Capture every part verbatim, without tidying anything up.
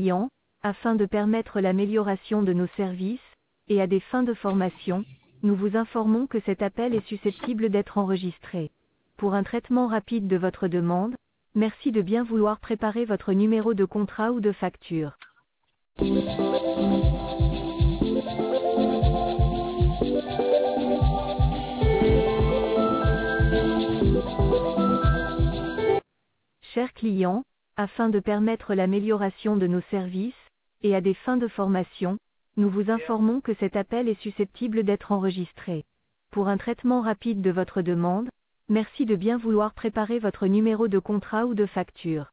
client, afin de permettre l'amélioration de nos services, et à des fins de formation, nous vous informons que cet appel est susceptible d'être enregistré. Pour un traitement rapide de votre demande, merci de bien vouloir préparer votre numéro de contrat ou de facture. Chers clients, afin de permettre l'amélioration de nos services, et à des fins de formation, nous vous informons que cet appel est susceptible d'être enregistré. Pour un traitement rapide de votre demande, merci de bien vouloir préparer votre numéro de contrat ou de facture.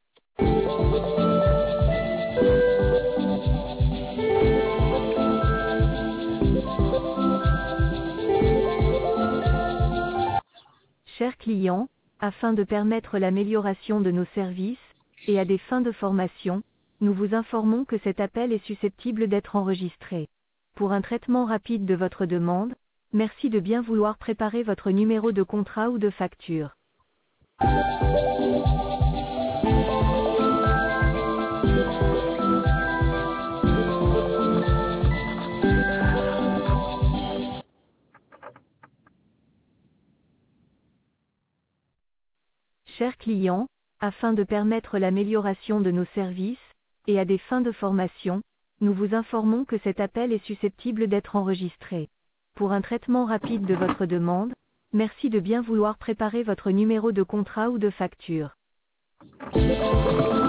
Chers clients, afin de permettre l'amélioration de nos services, et à des fins de formation, nous vous informons que cet appel est susceptible d'être enregistré. Pour un traitement rapide de votre demande, merci de bien vouloir préparer votre numéro de contrat ou de facture. Chers clients, afin de permettre l'amélioration de nos services, et à des fins de formation, nous vous informons que cet appel est susceptible d'être enregistré. Pour un traitement rapide de votre demande, merci de bien vouloir préparer votre numéro de contrat ou de facture.